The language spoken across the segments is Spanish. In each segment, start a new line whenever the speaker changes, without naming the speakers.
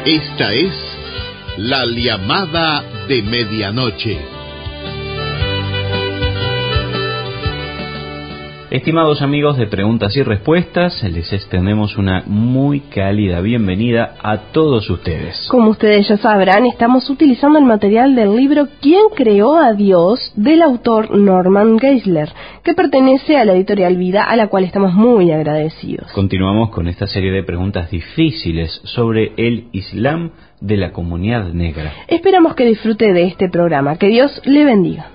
Esta es la llamada de medianoche.
Estimados amigos de Preguntas y Respuestas, les extendemos una muy cálida bienvenida a todos ustedes.
Como ustedes ya sabrán, estamos utilizando el material del libro ¿Quién creó a Dios?, del autor Norman Geisler, que pertenece a la editorial Vida, a la cual estamos muy agradecidos.
Continuamos con esta serie de preguntas difíciles sobre el Islam de la comunidad negra.
Esperamos que disfrute de este programa. Que Dios le bendiga.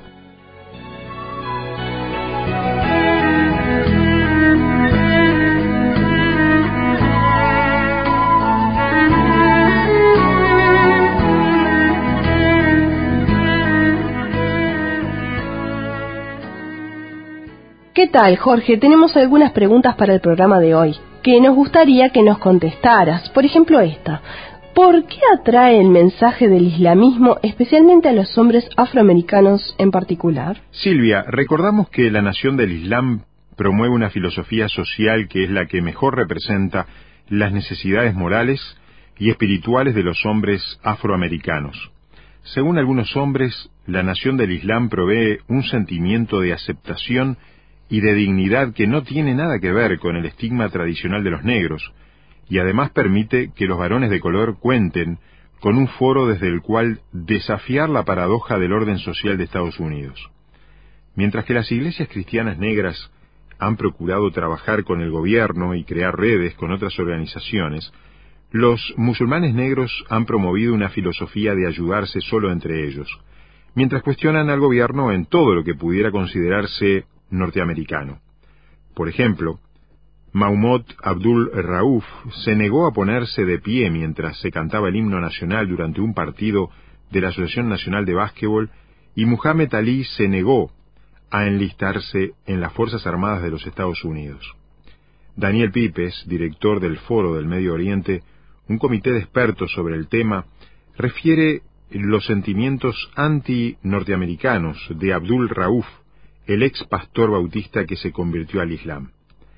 ¿Qué tal, Jorge? Tenemos algunas preguntas para el programa de hoy, que nos gustaría que nos contestaras. Por ejemplo, esta. ¿Por qué atrae el mensaje del islamismo especialmente a los hombres afroamericanos en particular?
Silvia, recordamos que la nación del Islam promueve una filosofía social que es la que mejor representa las necesidades morales y espirituales de los hombres afroamericanos. Según algunos hombres, la nación del Islam provee un sentimiento de aceptación y de dignidad que no tiene nada que ver con el estigma tradicional de los negros, y además permite que los varones de color cuenten con un foro desde el cual desafiar la paradoja del orden social de Estados Unidos. Mientras que las iglesias cristianas negras han procurado trabajar con el gobierno y crear redes con otras organizaciones, los musulmanes negros han promovido una filosofía de ayudarse solo entre ellos, mientras cuestionan al gobierno en todo lo que pudiera considerarse norteamericano. Por ejemplo, Mahmoud Abdul Rauf se negó a ponerse de pie mientras se cantaba el himno nacional durante un partido de la Asociación Nacional de Básquetbol, y Muhammad Ali se negó a enlistarse en las Fuerzas Armadas de los Estados Unidos. Daniel Pipes, director del Foro del Medio Oriente, un comité de expertos sobre el tema, refiere los sentimientos anti-norteamericanos de Abdul Rauf, el ex pastor bautista que se convirtió al Islam.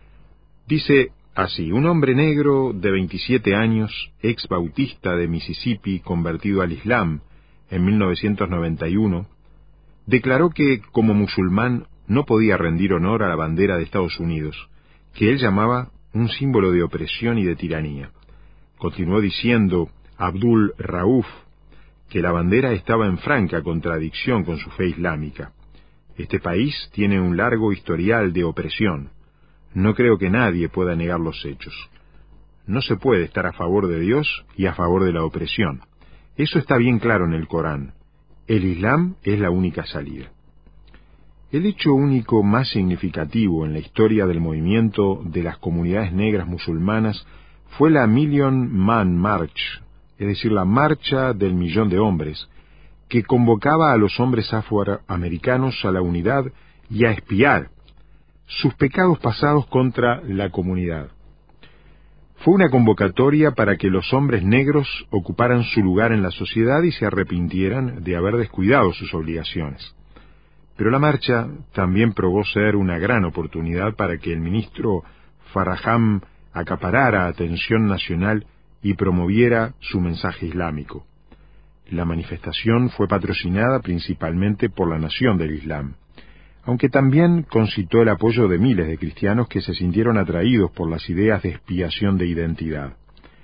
Dice así: un hombre negro de 27 años, ex bautista de Mississippi, convertido al Islam en 1991, declaró que como musulmán no podía rendir honor a la bandera de Estados Unidos, que él llamaba un símbolo de opresión y de tiranía. Continuó diciendo Abdul Rauf que la bandera estaba en franca contradicción con su fe islámica. Este país tiene un largo historial de opresión. No creo que nadie pueda negar los hechos. No se puede estar a favor de Dios y a favor de la opresión. Eso está bien claro en el Corán. El Islam es la única salida. El hecho único más significativo en la historia del movimiento de las comunidades negras musulmanas fue la Million Man March, es decir, la marcha del millón de hombres, que convocaba a los hombres afroamericanos a la unidad y a expiar sus pecados pasados contra la comunidad. Fue una convocatoria para que los hombres negros ocuparan su lugar en la sociedad y se arrepintieran de haber descuidado sus obligaciones. Pero la marcha también probó ser una gran oportunidad para que el ministro Faraham acaparara atención nacional y promoviera su mensaje islámico. La manifestación fue patrocinada principalmente por la Nación del Islam, aunque también concitó el apoyo de miles de cristianos que se sintieron atraídos por las ideas de expiación de identidad.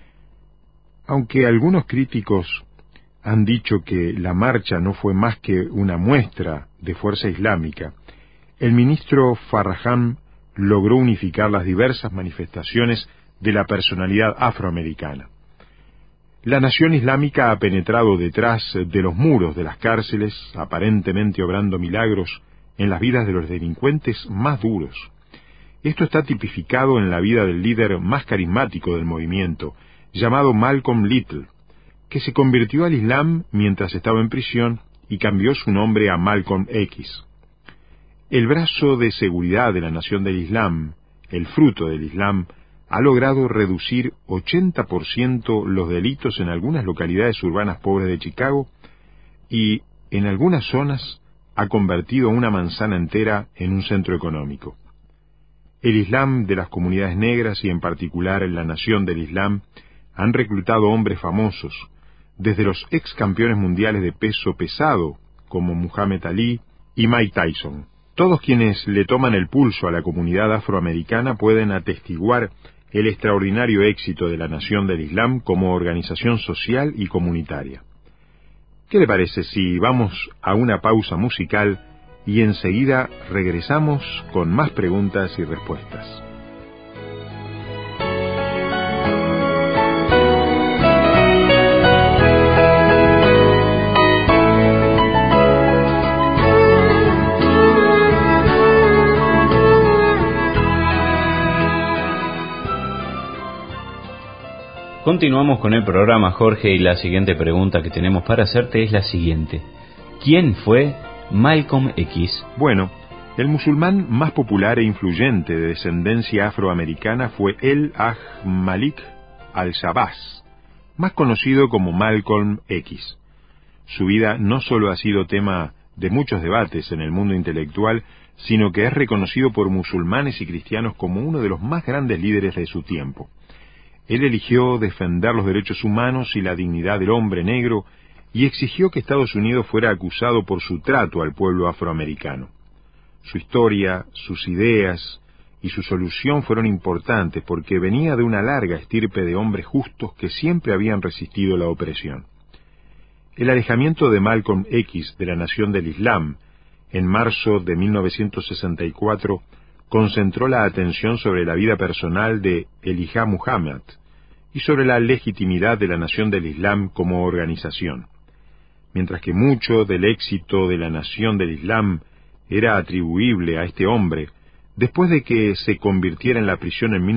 Aunque algunos críticos han dicho que la marcha no fue más que una muestra de fuerza islámica, el ministro Faraham logró unificar las diversas manifestaciones de la personalidad afroamericana. La nación islámica ha penetrado detrás de los muros de las cárceles, aparentemente obrando milagros en las vidas de los delincuentes más duros. Esto está tipificado en la vida del líder más carismático del movimiento, llamado Malcolm Little, que se convirtió al Islam mientras estaba en prisión y cambió su nombre a Malcolm X. El brazo de seguridad de la nación del Islam, el fruto del Islam, ha logrado reducir 80% los delitos en algunas localidades urbanas pobres de Chicago y, en algunas zonas, ha convertido una manzana entera en un centro económico. El Islam de las comunidades negras y en particular en la nación del Islam han reclutado hombres famosos, desde los ex campeones mundiales de peso pesado, como Muhammad Ali y Mike Tyson. Todos quienes le toman el pulso a la comunidad afroamericana pueden atestiguar el extraordinario éxito de la Nación del Islam como organización social y comunitaria. ¿Qué le parece si vamos a una pausa musical y enseguida regresamos con más preguntas y respuestas?
Continuamos con el programa, Jorge, y la siguiente pregunta que tenemos para hacerte es la siguiente. ¿Quién fue Malcolm X?
Bueno, el musulmán más popular e influyente de descendencia afroamericana fue el Haj Malik al-Shabazz, más conocido como Malcolm X. Su vida no solo ha sido tema de muchos debates en el mundo intelectual, sino que es reconocido por musulmanes y cristianos como uno de los más grandes líderes de su tiempo. Él eligió defender los derechos humanos y la dignidad del hombre negro y exigió que Estados Unidos fuera acusado por su trato al pueblo afroamericano. Su historia, sus ideas y su solución fueron importantes porque venía de una larga estirpe de hombres justos que siempre habían resistido la opresión. El alejamiento de Malcolm X de la Nación del Islam en marzo de 1964 concentró la atención sobre la vida personal de Elijah Muhammad y sobre la legitimidad de la Nación del Islam como organización. Mientras que mucho del éxito de la Nación del Islam era atribuible a este hombre, después de que se convirtiera en la prisión en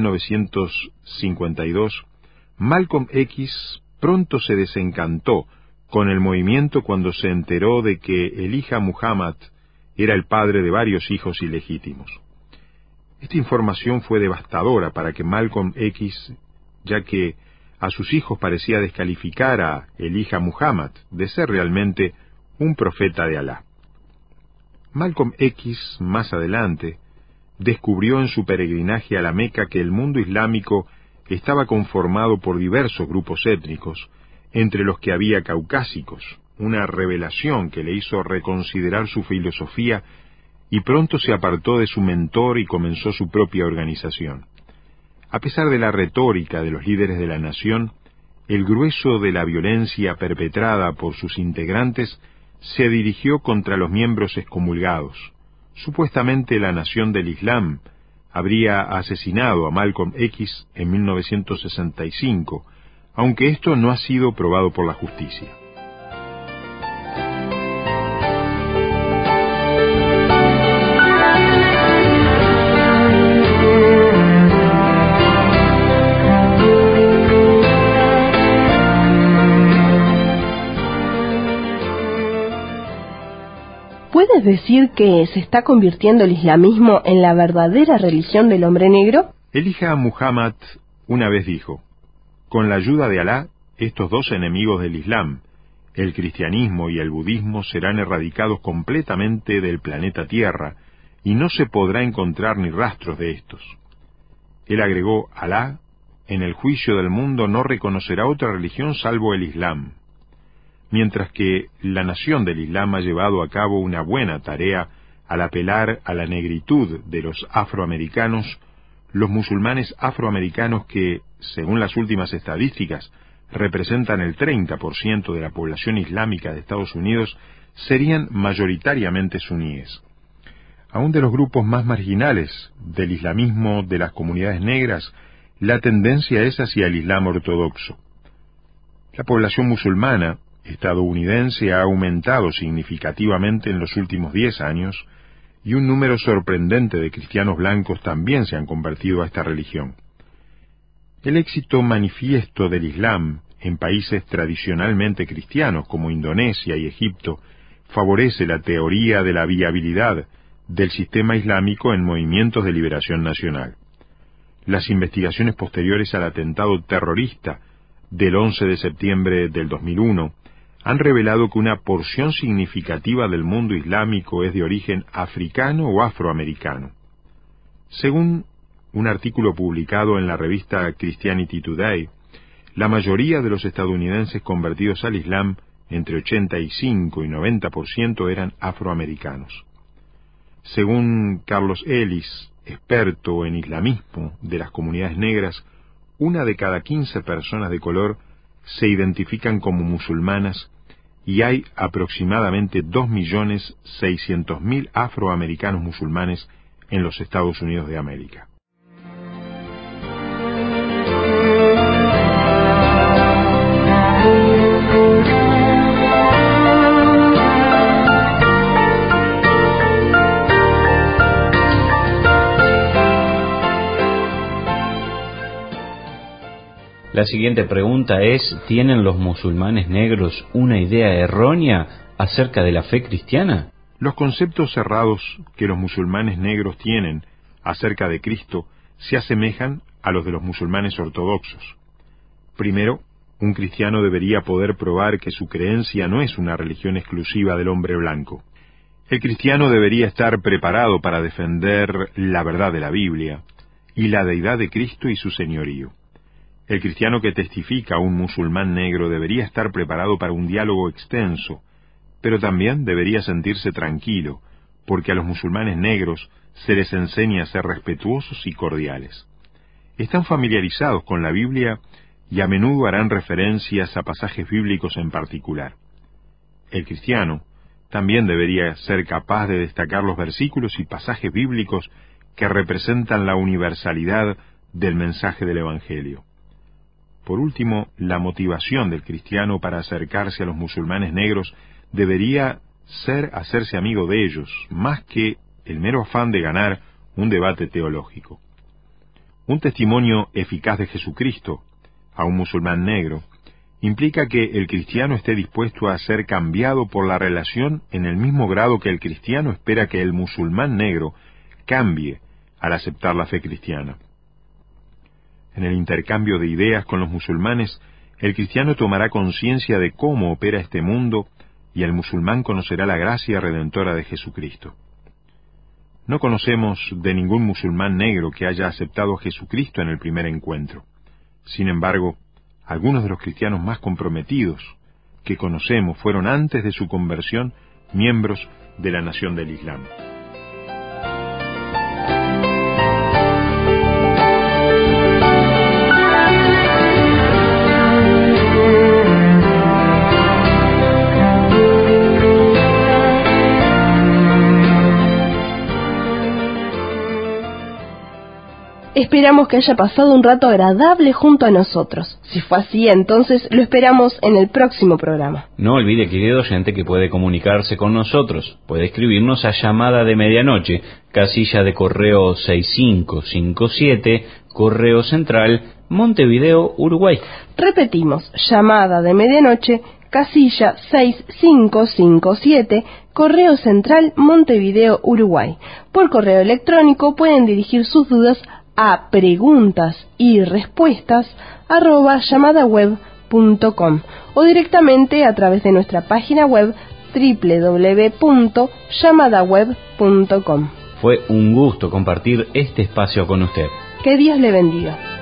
1952, Malcolm X pronto se desencantó con el movimiento cuando se enteró de que Elijah Muhammad era el padre de varios hijos ilegítimos. Esta información fue devastadora para que Malcolm X, ya que a sus hijos parecía descalificar a Elijah Muhammad de ser realmente un profeta de Alá. Malcolm X, más adelante, descubrió en su peregrinaje a la Meca que el mundo islámico estaba conformado por diversos grupos étnicos, entre los que había caucásicos, una revelación que le hizo reconsiderar su filosofía y pronto se apartó de su mentor y comenzó su propia organización. A pesar de la retórica de los líderes de la nación, el grueso de la violencia perpetrada por sus integrantes se dirigió contra los miembros excomulgados. Supuestamente la Nación del Islam habría asesinado a Malcolm X en 1965, aunque esto no ha sido probado por la justicia.
¿Puedes decir que se está convirtiendo el islamismo en la verdadera religión del hombre negro?
Elijah Muhammad una vez dijo: con la ayuda de Alá, estos dos enemigos del Islam, el cristianismo y el budismo, serán erradicados completamente del planeta Tierra y no se podrá encontrar ni rastros de estos. Él agregó: Alá, en el juicio del mundo, no reconocerá otra religión salvo el Islam. Mientras que la Nación del Islam ha llevado a cabo una buena tarea al apelar a la negritud de los afroamericanos, los musulmanes afroamericanos que, según las últimas estadísticas, representan el 30% de la población islámica de Estados Unidos, serían mayoritariamente suníes. Aún de los grupos más marginales del islamismo de las comunidades negras, la tendencia es hacia el Islam ortodoxo. La población musulmana estadounidense ha aumentado significativamente en los últimos 10 años, y un número sorprendente de cristianos blancos también se han convertido a esta religión. El éxito manifiesto del Islam en países tradicionalmente cristianos como Indonesia y Egipto favorece la teoría de la viabilidad del sistema islámico en movimientos de liberación nacional. Las investigaciones posteriores al atentado terrorista del 11 de septiembre del 2001 han revelado que una porción significativa del mundo islámico es de origen africano o afroamericano. Según un artículo publicado en la revista Christianity Today, la mayoría de los estadounidenses convertidos al Islam, entre 85 y 90%, eran afroamericanos. Según Carlos Ellis, experto en islamismo de las comunidades negras, 1 de cada 15 personas de color se identifican como musulmanas y hay aproximadamente 2.600.000 afroamericanos musulmanes en los Estados Unidos de América.
La siguiente pregunta es, ¿tienen los musulmanes negros una idea errónea acerca de la fe cristiana?
Los conceptos cerrados que los musulmanes negros tienen acerca de Cristo se asemejan a los de los musulmanes ortodoxos. Primero, un cristiano debería poder probar que su creencia no es una religión exclusiva del hombre blanco. El cristiano debería estar preparado para defender la verdad de la Biblia y la deidad de Cristo y su señorío. El cristiano que testifica a un musulmán negro debería estar preparado para un diálogo extenso, pero también debería sentirse tranquilo, porque a los musulmanes negros se les enseña a ser respetuosos y cordiales. Están familiarizados con la Biblia y a menudo harán referencias a pasajes bíblicos en particular. El cristiano también debería ser capaz de destacar los versículos y pasajes bíblicos que representan la universalidad del mensaje del Evangelio. Por último, la motivación del cristiano para acercarse a los musulmanes negros debería ser hacerse amigo de ellos, más que el mero afán de ganar un debate teológico. Un testimonio eficaz de Jesucristo a un musulmán negro implica que el cristiano esté dispuesto a ser cambiado por la relación en el mismo grado que el cristiano espera que el musulmán negro cambie al aceptar la fe cristiana. En el intercambio de ideas con los musulmanes, el cristiano tomará conciencia de cómo opera este mundo y el musulmán conocerá la gracia redentora de Jesucristo. No conocemos de ningún musulmán negro que haya aceptado a Jesucristo en el primer encuentro. Sin embargo, algunos de los cristianos más comprometidos que conocemos fueron antes de su conversión miembros de la nación del Islam.
Esperamos que haya pasado un rato agradable junto a nosotros. Si fue así, entonces lo esperamos en el próximo programa.
No olvide, querido oyente, que puede comunicarse con nosotros. Puede escribirnos a Llamada de Medianoche, casilla de correo 6557, Correo Central, Montevideo, Uruguay.
Repetimos, Llamada de Medianoche, casilla 6557, Correo Central, Montevideo, Uruguay. Por correo electrónico pueden dirigir sus dudas a preguntas-y-respuestas@llamadaweb.com o directamente a través de nuestra página web www.llamadaweb.com.
Fue un gusto compartir este espacio con usted.
Que Dios le bendiga.